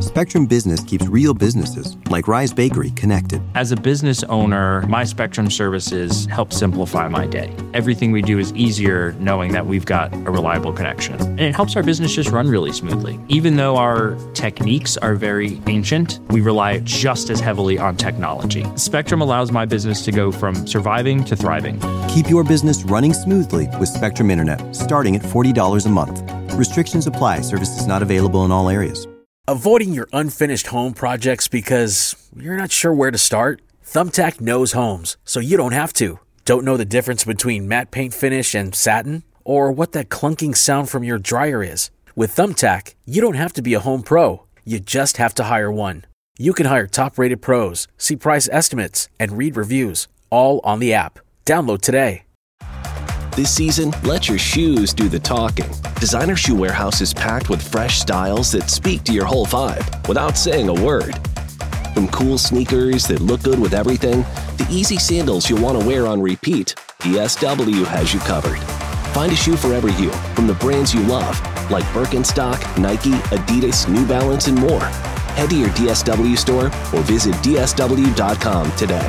Spectrum Business keeps real businesses, like Rise Bakery, connected. As a business owner, my Spectrum services help simplify my day. Everything we do is easier knowing that we've got a reliable connection. And it helps our business just run really smoothly. Even though our techniques are very ancient, we rely just as heavily on technology. Spectrum allows my business to go from surviving to thriving. Keep your business running smoothly with Spectrum Internet, starting at $40 a month. Restrictions apply. Services not available in all areas. Avoiding your unfinished home projects because you're not sure where to start? Thumbtack knows homes, so you don't have to. Don't know the difference between matte paint finish and satin? Or what that clunking sound from your dryer is? With Thumbtack, you don't have to be a home pro. You just have to hire one. You can hire top-rated pros, see price estimates, and read reviews, all on the app. Download today. This season, let your shoes do the talking. Designer Shoe Warehouse is packed with fresh styles that speak to your whole vibe without saying a word. From cool sneakers that look good with everything, to easy sandals you'll want to wear on repeat, DSW has you covered. Find a shoe for every you from the brands you love, like Birkenstock, Nike, Adidas, New Balance, and more. Head to your DSW store or visit DSW.com today.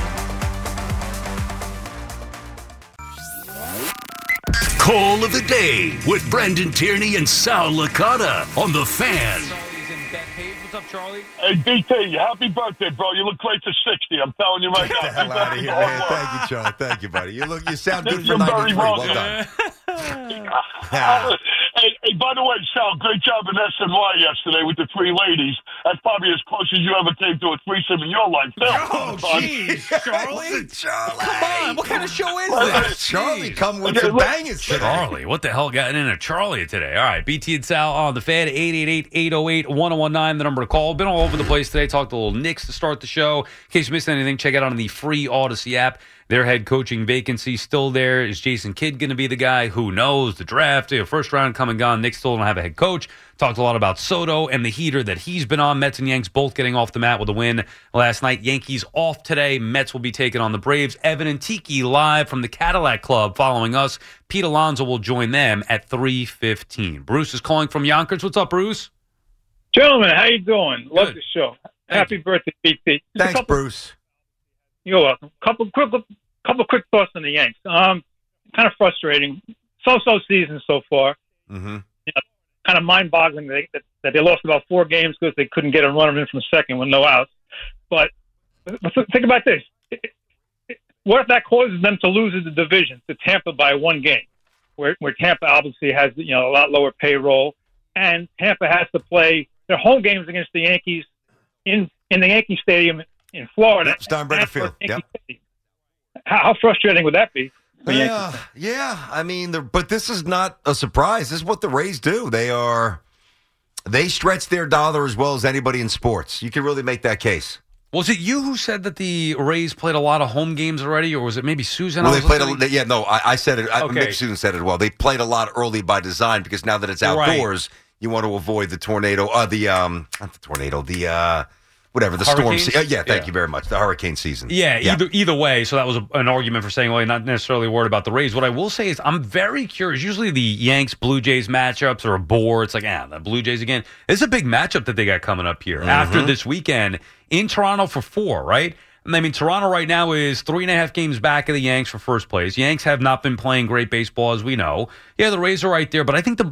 Call of the Day with Brendan Tierney and Sal Licata on The Fan. What's up, Charlie? Hey, BT, happy birthday, bro. You look great for 60. I'm telling you right now. Get the hell out of here, man. Thank you, Charlie. Thank you, buddy. You sound good for 93. Well done. Hey, by the way, Sal, great job in SNY yesterday with the three ladies. That's probably as close as you ever came to a threesome in your life. Oh, jeez, Charlie. Charlie. Come on, what kind of show is this? Charlie, come with your bangers today. Charlie, what the hell got into Charlie today? All right, BT and Sal on The Fan, 888-808-1019, the number to call. Been all over the place today. Talked a little Knicks to start the show. In case you missed anything, check it out on the free Odyssey app. Their head coaching vacancy still there. Is Jason Kidd going to be the guy? Who knows? The draft, first round come and gone. Knicks still don't have a head coach. Talked a lot about Soto and the heater that he's been on. Mets and Yanks both getting off the mat with a win last night. Yankees off today. Mets will be taking on the Braves. Evan and Tiki live from the Cadillac Club following us. Pete Alonso will join them at 3:15. Bruce is calling from Yonkers. What's up, Bruce? Gentlemen, how you doing? Love Good. the show. Happy birthday, BT. Thanks, Bruce. You're welcome. Couple quick thoughts on the Yanks. Kind of frustrating. So-so season so far. Mm-hmm. Kind of mind-boggling that they lost about 4 games because they couldn't get a runner in from second with no outs. But think about this. What if that causes them to lose the division to Tampa by 1 game, where Tampa obviously has a lot lower payroll, and Tampa has to play their home games against the Yankees in the Yankee Stadium in Florida. Steinbrenner Field. Yep. How frustrating would that be? Yeah. I mean, but this is not a surprise. This is what the Rays do. They stretch their dollar as well as anybody in sports. You can really make that case. Was it you who said that the Rays played a lot of home games already, or was it maybe Susan? Well, they played I said it. Okay. Maybe Susan said it well. They played a lot early by design because now that it's outdoors, you want to avoid the tornado. Not the tornado. The Hurricanes? storm. Thank you very much. The hurricane season. Either way. So that was an argument for saying, well, you're not necessarily worried about the Rays. What I will say is I'm very curious. Usually the Yanks-Blue Jays matchups are a bore. It's like, the Blue Jays again. It's a big matchup that they got coming up here after this weekend in Toronto for 4, right? I mean, Toronto right now is 3.5 games back of the Yanks for first place. Yanks have not been playing great baseball, as we know. Yeah, the Rays are right there, but I think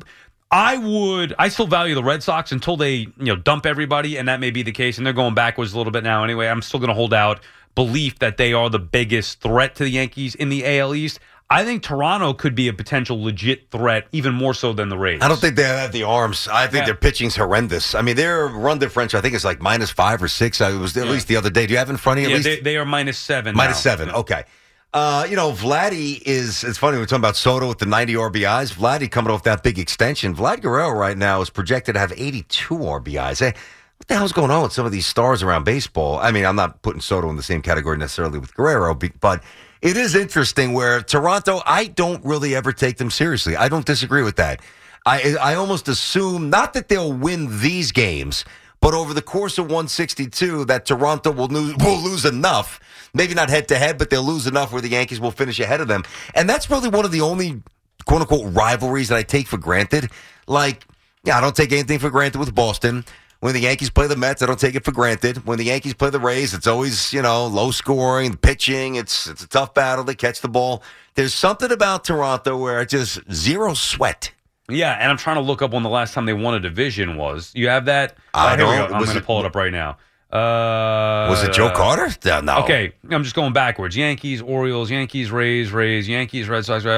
I still value the Red Sox until they, dump everybody, and that may be the case, and they're going backwards a little bit now anyway. I'm still going to hold out belief that they are the biggest threat to the Yankees in the AL East. I think Toronto could be a potential legit threat, even more so than the Rays. I don't think they have the arms. I think their pitching's horrendous. I mean, their run differential, I think, is like -5 or -6. It was at least the other day. Do you have it in front of you? At least? They are -7 -7, okay. Vladdy it's funny, we're talking about Soto with the 90 RBIs. Vladdy coming off that big extension. Vlad Guerrero right now is projected to have 82 RBIs. What the hell's going on with some of these stars around baseball? I mean, I'm not putting Soto in the same category necessarily with Guerrero, but it is interesting where Toronto, I don't really ever take them seriously. I don't disagree with that. I almost assume, not that they'll win these games, but over the course of 162, that Toronto will lose enough. Maybe not head-to-head, but they'll lose enough where the Yankees will finish ahead of them. And that's really one of the only, quote-unquote, rivalries that I take for granted. Like, I don't take anything for granted with Boston. When the Yankees play the Mets, I don't take it for granted. When the Yankees play the Rays, it's always, low scoring, pitching. It's a tough battle. They catch the ball. There's something about Toronto where it's just zero sweat. Yeah, and I'm trying to look up when the last time they won a division was. You have that? I here we don't. go. I'm going to pull it up right now. Was it Joe Carter? No. Okay, I'm just going backwards. Yankees, Orioles, Yankees, Rays, Yankees, Red Sox.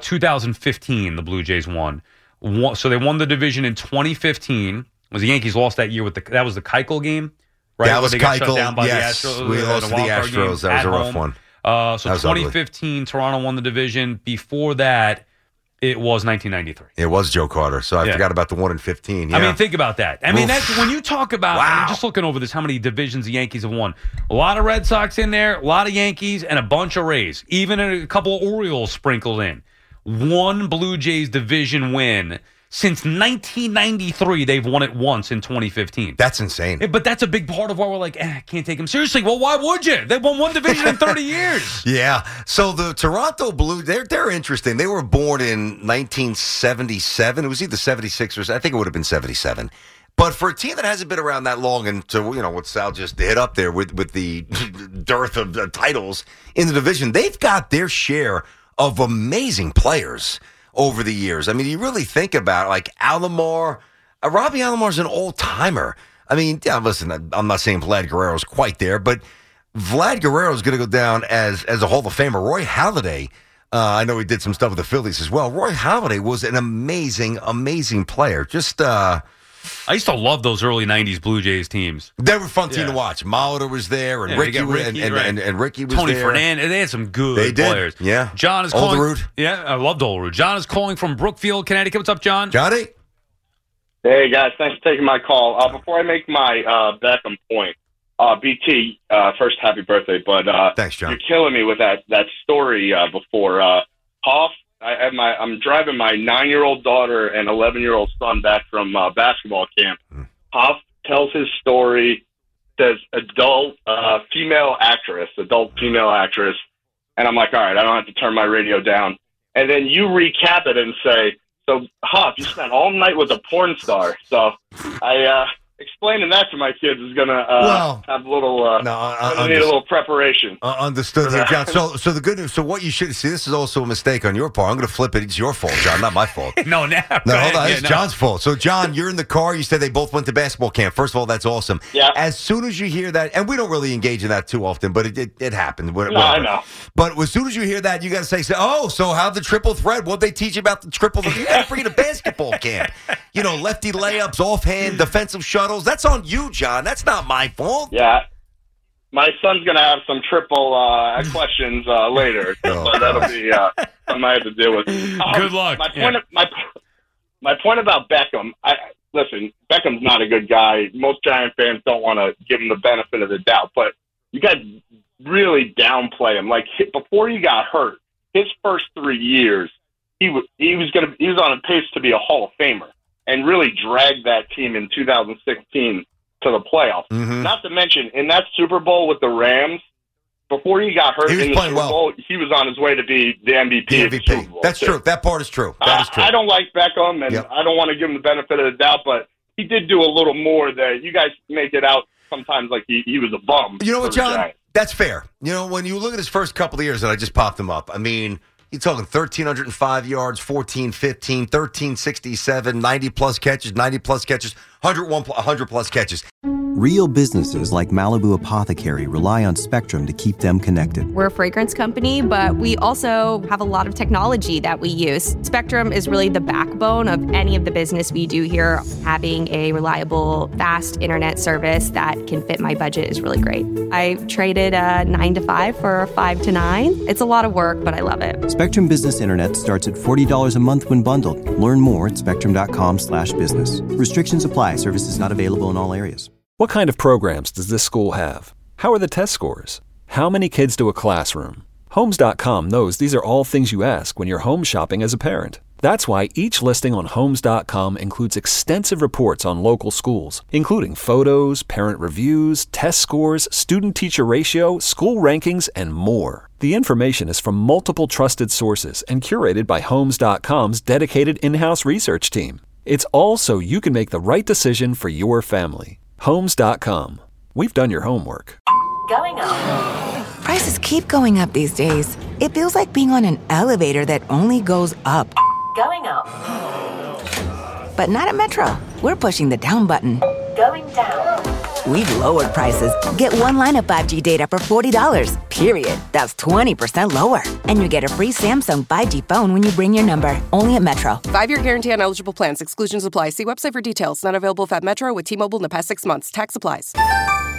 2015, the Blue Jays won. So they won the division in 2015. The Yankees lost that year that was the Keuchel game, right? That was They got shut Keuchel. down by Yes, the Astros. we lost to the Astros. That was a rough one. So 2015, Toronto won the division. Before that, it was 1993. It was Joe Carter, so I forgot about the 1 in 15. Yeah. I mean, think about that. I mean, that's when you talk about, I'm just looking over this, how many divisions the Yankees have won. A lot of Red Sox in there, a lot of Yankees, and a bunch of Rays. Even a couple of Orioles sprinkled in. One Blue Jays division win. Since 1993, they've won it once in 2015. That's insane. But that's a big part of why we're like, I can't take them seriously. Well, why would you? They've won one division in 30 years. Yeah. So the Toronto Blue, they're interesting. They were born in 1977. It was either 76 or I think it would have been 77. But for a team that hasn't been around that long, and to what Sal just hit up there with the dearth of titles in the division, they've got their share of amazing players over the years. I mean, you really think about it, like Alomar. Robbie Alomar's an old-timer. I mean, yeah, listen, I'm not saying Vlad Guerrero's quite there, but Vlad Guerrero's going to go down as a Hall of Famer. Roy Halladay, I know he did some stuff with the Phillies as well. Roy Halladay was an amazing, amazing player. Just I used to love those early 90s Blue Jays teams. They were a fun team to watch. Molitor was there, and Ricky was there. Tony Fernandez. They had some good players. Yeah. John is calling. Olerud. Yeah, I loved Olerud. John is calling from Brookfield, Connecticut. What's up, John? Johnny? Hey, guys. Thanks for taking my call. Before I make my Beckham point, BT, first, happy birthday. But thanks, John. You're killing me with that story before. Hoff, I'm driving my 9-year-old daughter and 11-year-old son back from basketball camp. Hoff tells his story, says adult female actress, and I'm like, all right, I don't have to turn my radio down. And then you recap it and say, so, Hoff, you spent all night with a porn star. So I explaining that to my kids is going to have a little need a little preparation. Understood here, John. So the good news, so what you should see, this is also a mistake on your part. I'm going to flip it. It's your fault, John, not my fault. No, hold on. It's John's fault. So, John, you're in the car. You said they both went to basketball camp. First of all, that's awesome. Yeah. As soon as you hear that, and we don't really engage in that too often, but it happened. No, I know. But as soon as you hear that, you got to say, so how'd the triple threat? What'd they teach you about the triple threat? You got to bring it to basketball camp. Lefty layups, offhand, defensive shuttles. That's on you, John. That's not my fault. Yeah. My son's going to have some triple questions later. So that'll be something I have to deal with. Good luck. My point about Beckham, listen, Beckham's not a good guy. Most Giant fans don't want to give him the benefit of the doubt, but you got to really downplay him. Like, before he got hurt, his first 3 years, he was on a pace to be a Hall of Famer and really dragged that team in 2016 to the playoffs. Mm-hmm. Not to mention, in that Super Bowl with the Rams, before he got hurt in the Super Bowl, he was on his way to be the MVP. Of the Super Bowl. That's true. That part is true. That is true. I don't like Beckham, and I don't want to give him the benefit of the doubt, but he did do a little more that you guys make it out sometimes like he was a bum. You know what, John? That's fair. When you look at his first couple of years, and I just popped them up, I mean, you're talking 1,305 yards, 14-15, 1367, 90-plus catches, 90-plus catches, 100-plus catches. Real businesses like Malibu Apothecary rely on Spectrum to keep them connected. We're a fragrance company, but we also have a lot of technology that we use. Spectrum is really the backbone of any of the business we do here. Having a reliable, fast internet service that can fit my budget is really great. I traded a 9 to 5 for a 5 to 9. It's a lot of work, but I love it. Spectrum Business Internet starts at $40 a month when bundled. Learn more at spectrum.com/business. Restrictions apply. Services not available in all areas. What kind of programs does this school have? How are the test scores? How many kids do a classroom? Homes.com knows these are all things you ask when you're home shopping as a parent. That's why each listing on Homes.com includes extensive reports on local schools, including photos, parent reviews, test scores, student-teacher ratio, school rankings, and more. The information is from multiple trusted sources and curated by Homes.com's dedicated in-house research team. It's all so you can make the right decision for your family. Homes.com. We've done your homework. Going up. Prices keep going up these days. It feels like being on an elevator that only goes up. Going up. But not at Metro. We're pushing the down button. Going down. We've lowered prices. Get one line of 5G data for $40, period. That's 20% lower. And you get a free Samsung 5G phone when you bring your number. Only at Metro. 5-year guarantee on eligible plans. Exclusions apply. See website for details. Not available at Metro with T-Mobile in the past 6 months. Tax applies.